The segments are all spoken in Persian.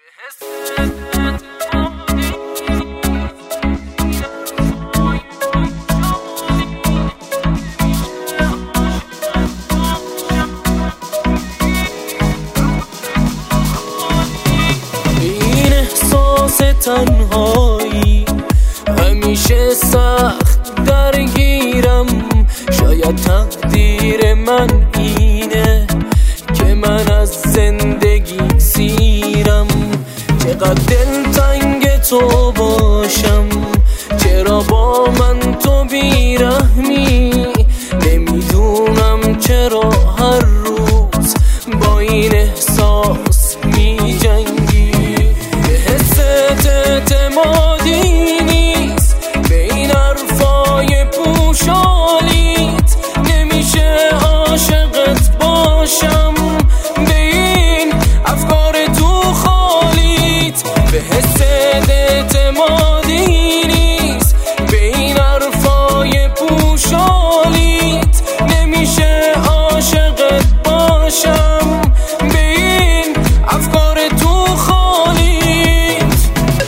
این احساس تنهایی همیشه سخت درگیرم. شاید تقدیر من اینه که من از زندگی سیرم. چقدر دلتنگ تو باشم، چرا با من تو بیرحمی؟ نمیدونم چرا هر روز با این احساس می جنگی. به حست اعتمادی نیست به این حرفای پوشالیت. نمیشه عاشقت باشم به این افکار تو خالیت. به حست اعتمادی نیست به این حرفای پوشالیت. نمیشه عاشقت باشم به این افکار تو خالیت.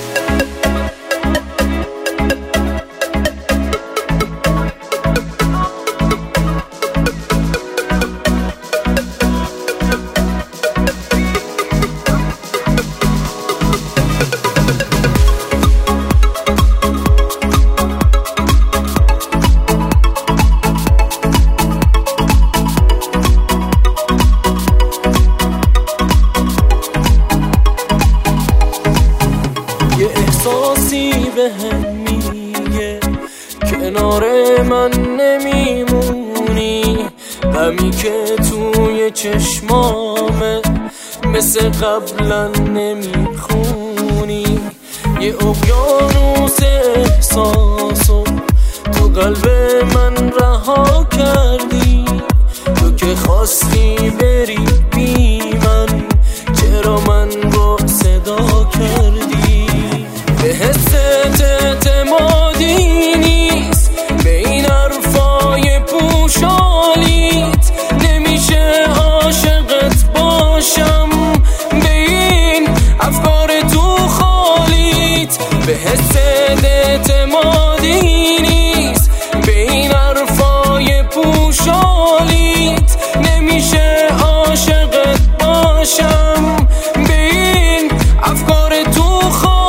یه احساسی بهم میگه کنار من نمیمونی. غمی که توی چشمامه مثل قبلا نمیخونی. یه اقیانوس احساسو تو قلب من رها کردی. تو که خواستی بری بی من، چرا من رو صدا کردی؟ به حست اعتمادی نیست به این حرفای پوشالیت. نمیشه عاشقت باشم به این افکار تو خالیت. به حست اعتمادی نیست به این حرفای پوشالیت. نمیشه عاشقت باشم به این افکار تو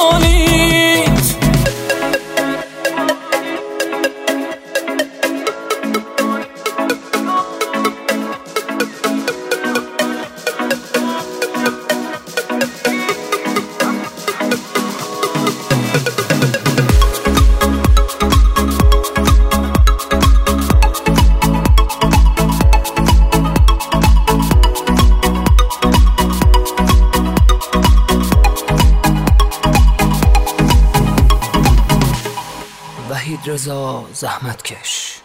خالیت. وحید رضا زحمتکش.